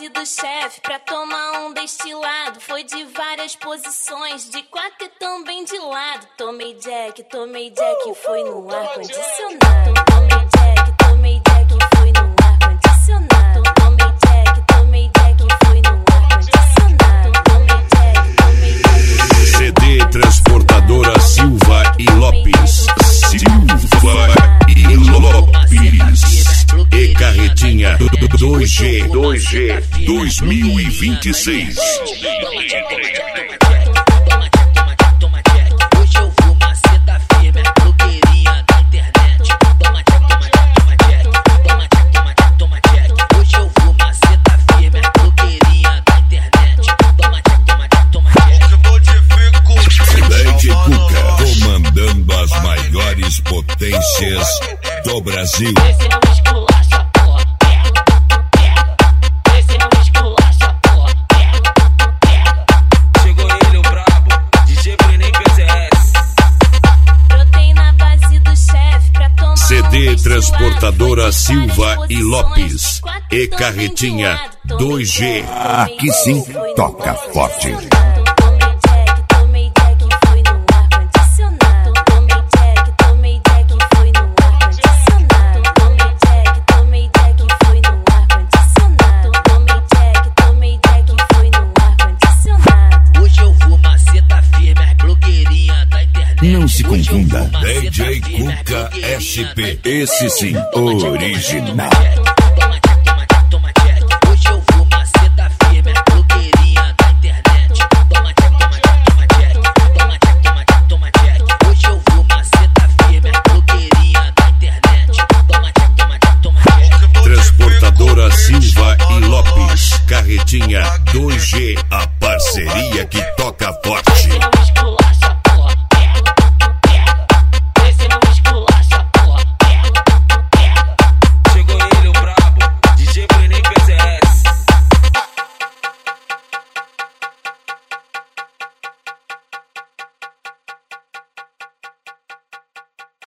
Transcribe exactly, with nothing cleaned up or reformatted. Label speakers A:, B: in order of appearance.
A: do chefe pra tomar um destilado. Foi de várias posições, de quatro e também de lado. Tomei Jack, tomei Jack, foi no ar-condicionado. Tomei Jack, tomei Jack, foi no ar-condicionado. Tomei Jack, tomei Jack, foi no ar-condicionado. Tomei Jack, tomei Jack.
B: C D Transportadora Silva e Lopes. Silva e Lopes. E Carretinha dois G dois mil e vinte e seis. Comandando as maiores potências do Brasil.
C: Esse não esculacha, porra, pega, pega. Esse não esculacha, porra, pega, pega. Chegou ele, o brabo, D J Brenem P Z S.
A: Brotei na base do chefe pra tomar
B: C D
A: um
B: Transportadora Silva e Lopes.
A: quatro
B: E Carretinha dois G.
D: Aqui sim, toca forte. Não se confunda.
B: D J Cuca S P.
D: Esse sim, original.
C: Hoje eu vou maceta firme, blogueirinha da internet. Toma check, toma check, toma check. Toma check, toma check, toma check. Hoje eu vou maceta firme, blogueirinha da internet. Toma check, toma check, toma check.
B: Transportadora Silva e Lopes. Carretinha dois G. A parceria que toca forte.